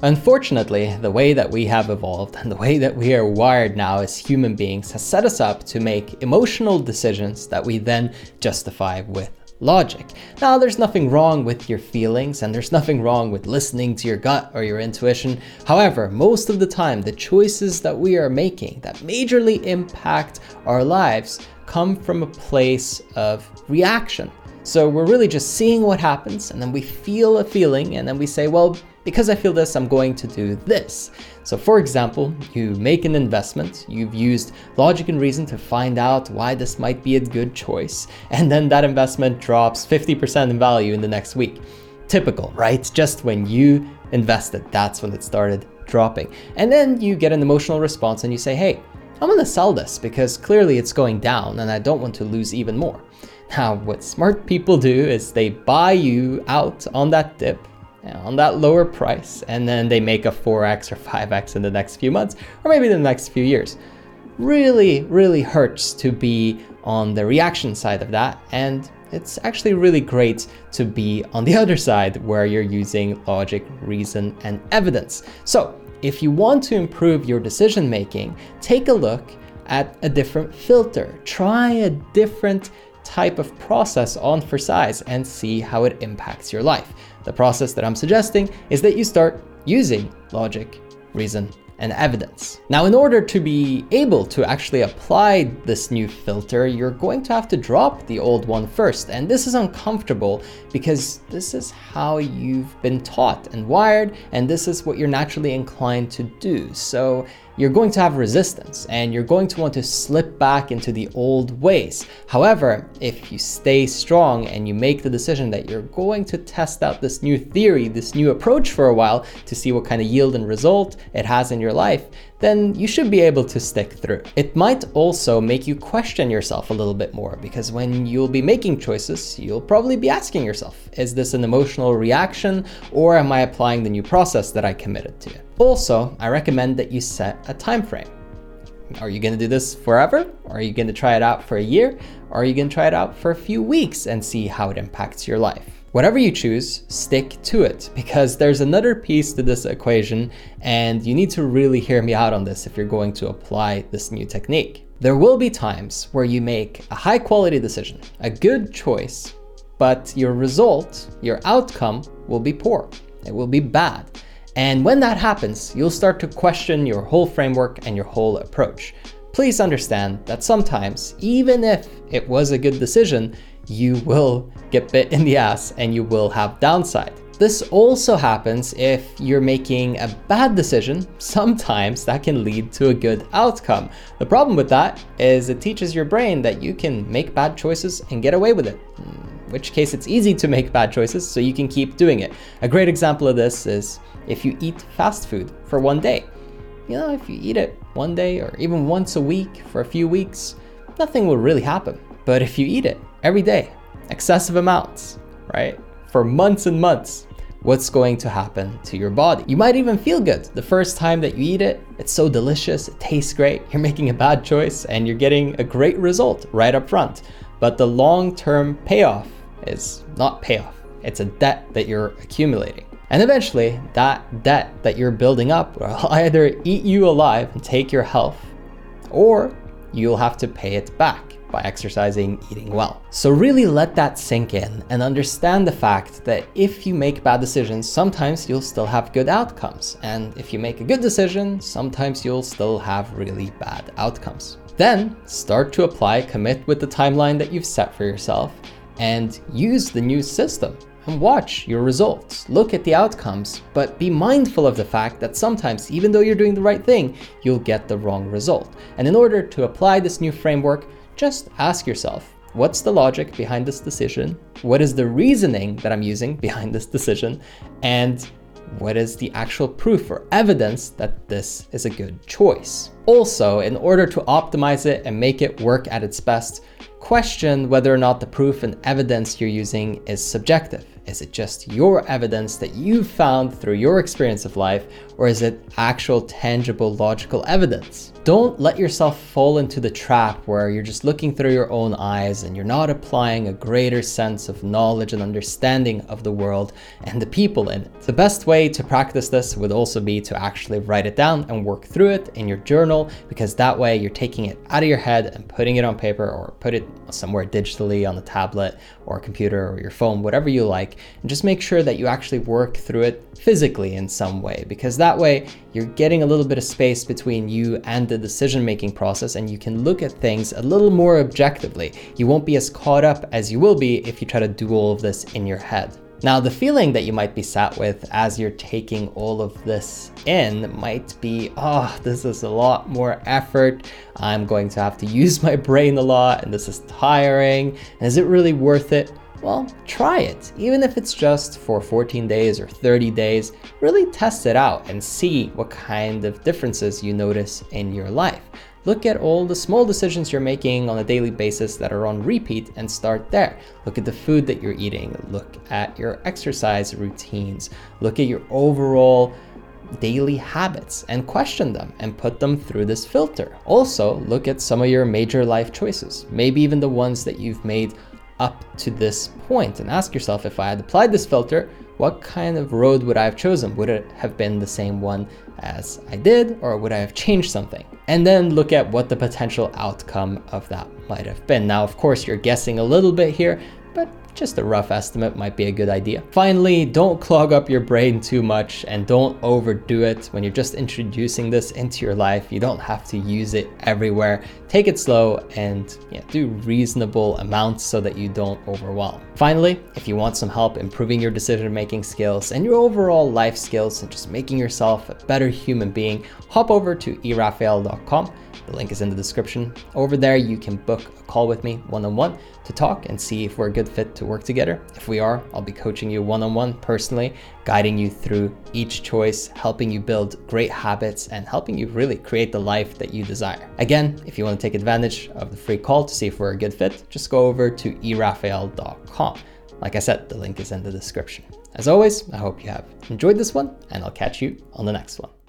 Unfortunately, the way that we have evolved and the way that we are wired now as human beings has set us up to make emotional decisions that we then justify with logic. Now, there's nothing wrong with your feelings and there's nothing wrong with listening to your gut or your intuition. However, most of the time, the choices that we are making that majorly impact our lives come from a place of reaction. So we're really just seeing what happens and then we feel a feeling and then we say, well, because I feel this, I'm going to do this. So for example, you make an investment, you've used logic and reason to find out why this might be a good choice, and then that investment drops 50% in value in the next week. Typical, right? Just when you invested, that's when it started dropping. And then you get an emotional response and you say, hey, I'm gonna sell this because clearly it's going down and I don't want to lose even more. Now, what smart people do is they buy you out on that dip, on that lower price, and then they make a 4x or 5x in the next few months, or maybe the next few years. Really hurts to be on the reaction side of that, and it's actually really great to be on the other side where you're using logic, reason, and evidence. So if you want to improve your decision making, take a look at a different filter. Try a different type of process on for size and see how it impacts your life. The process that I'm suggesting is that you start using logic, reason, and evidence. Now, in order to be able to actually apply this new filter, you're going to have to drop the old one first. And this is uncomfortable because this is how you've been taught and wired, and this is what you're naturally inclined to do. So you're going to have resistance and you're going to want to slip back into the old ways. However, if you stay strong and you make the decision that you're going to test out this new theory, this new approach for a while to see what kind of yield and result it has in your life, then you should be able to stick through. It might also make you question yourself a little bit more, because when you'll be making choices, you'll probably be asking yourself, is this an emotional reaction or am I applying the new process that I committed to? Also, I recommend that you set a time frame. Are you going to do this forever? Are you going to try it out for a year? Or are you going to try it out for a few weeks and see how it impacts your life? Whatever you choose, stick to it, because there's another piece to this equation and you need to really hear me out on this if you're going to apply this new technique. There will be times where you make a high quality decision, a good choice, but your result, your outcome will be poor. It will be bad. And when that happens, you'll start to question your whole framework and your whole approach. Please understand that sometimes, even if it was a good decision, you will get bit in the ass and you will have downside. This also happens if you're making a bad decision. Sometimes that can lead to a good outcome. The problem with that is it teaches your brain that you can make bad choices and get away with it. In which case it's easy to make bad choices, so you can keep doing it. A great example of this is if you eat fast food for one day. You know, if you eat it one day or even once a week for a few weeks, nothing will really happen. But if you eat it every day, excessive amounts, right, for months and months, what's going to happen to your body? You might even feel good the first time that you eat it. It's so delicious, it tastes great, you're making a bad choice and you're getting a great result right up front. But the long-term payoff is not payoff, it's a debt that you're accumulating. And eventually, that debt that you're building up will either eat you alive and take your health, or you'll have to pay it back by exercising, eating well. So really let that sink in and understand the fact that if you make bad decisions, sometimes you'll still have good outcomes. And if you make a good decision, sometimes you'll still have really bad outcomes. Then start to apply, commit with the timeline that you've set for yourself, and use the new system. And watch your results, look at the outcomes, but be mindful of the fact that sometimes, even though you're doing the right thing, you'll get the wrong result. And in order to apply this new framework, just ask yourself, what's the logic behind this decision? What is the reasoning that I'm using behind this decision? And what is the actual proof or evidence that this is a good choice? Also, in order to optimize it and make it work at its best, question whether or not the proof and evidence you're using is subjective. Is it just your evidence that you've found through your experience of life, or is it actual tangible logical evidence? Don't let yourself fall into the trap where you're just looking through your own eyes and you're not applying a greater sense of knowledge and understanding of the world and the people in it. The best way to practice this would also be to actually write it down and work through it in your journal, because that way you're taking it out of your head and putting it on paper, or put it somewhere digitally on a tablet or a computer or your phone, whatever you like, and just make sure that you actually work through it physically in some way, because that way you're getting a little bit of space between you and the decision-making process, and you can look at things a little more objectively. You won't be as caught up as you will be if you try to do all of this in your head. Now, the feeling that you might be sat with as you're taking all of this in might be, oh, this is a lot more effort. I'm going to have to use my brain a lot, and this is tiring. And is it really worth it? Well, try it. Even if it's just for 14 days or 30 days, really test it out and see what kind of differences you notice in your life. Look at all the small decisions you're making on a daily basis that are on repeat and start there. Look at the food that you're eating. Look at your exercise routines. Look at your overall daily habits and question them and put them through this filter. Also, look at some of your major life choices, maybe even the ones that you've made up to this point, and ask yourself, if I had applied this filter, what kind of road would I have chosen? Would it have been the same one as I did, or would I have changed something? And then look at what the potential outcome of that might have been. Now, of course, you're guessing a little bit here, but just a rough estimate might be a good idea. Finally, don't clog up your brain too much and don't overdo it when you're just introducing this into your life. You don't have to use it everywhere. Take it slow and do reasonable amounts so that you don't overwhelm. Finally, if you want some help improving your decision-making skills and your overall life skills and just making yourself a better human being, hop over to erafael.com. The link is in the description. Over there, you can book a call with me one-on-one to talk and see if we're a good fit to work together. If we are, I'll be coaching you one-on-one personally, guiding you through each choice, helping you build great habits, and helping you really create the life that you desire. Again, if you want to take advantage of the free call to see if we're a good fit, just go over to erafael.com. Like I said, the link is in the description. As always, I hope you have enjoyed this one, and I'll catch you on the next one.